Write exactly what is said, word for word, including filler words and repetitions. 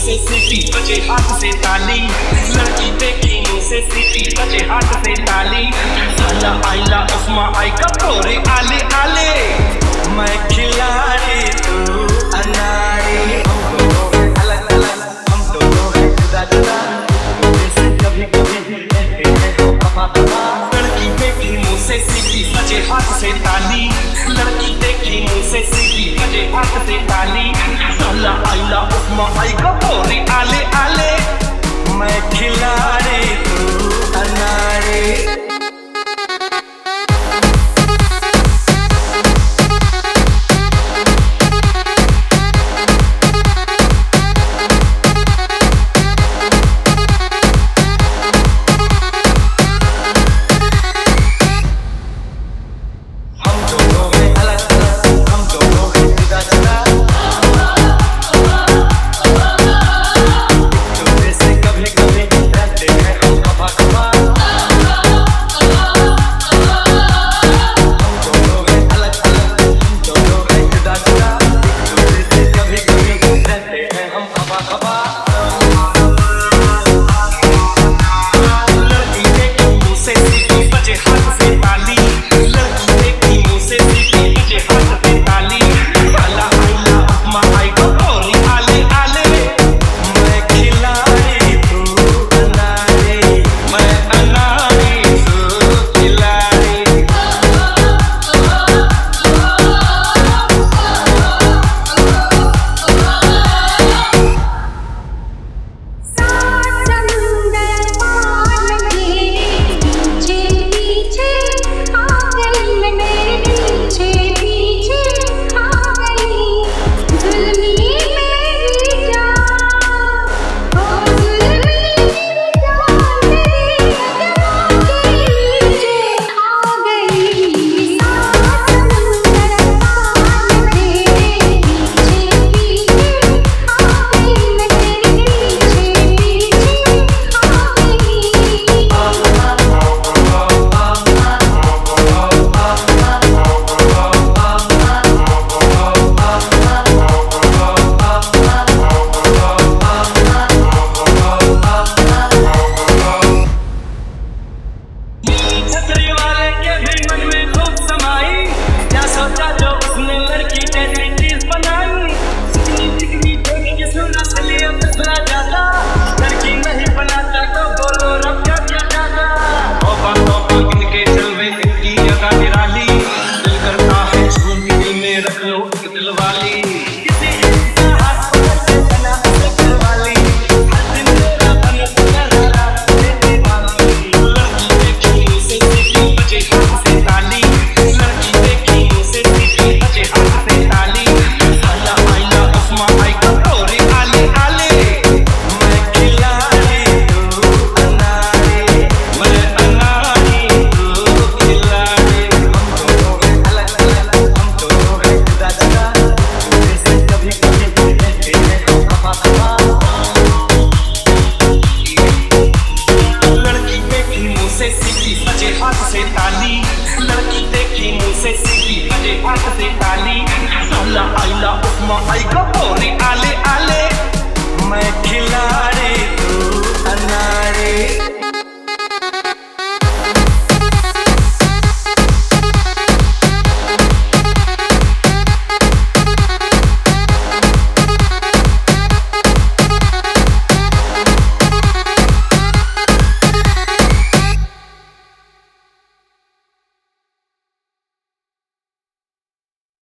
से सीटी बजे हाथ से ताली, लड़की देखी मुँह से सीटी बजे हाथ से ताली। आला आइला उस्मा आई कपोरे आले आले, मैं खिलाड़ी तू अनाड़ी। हम दोनों हैं अलग अलग, हम दोनों हैं जुदा जुदा, जैसे कभी कभी रहते हैं हम कपा कपा। लड़की देखी मुँह से सीटी बजे हाथ से ताली, लड़की देखी मुँह से सीटी बजे हाथ से ताली। आला आइला उस्मा आई कपोरे आले आले, मैं खिलाड़ी तू अनाड़ी। आला आइला उस्मा आई कपोरे आले आले, मैं खिलाड़ी तू अनाड़ी।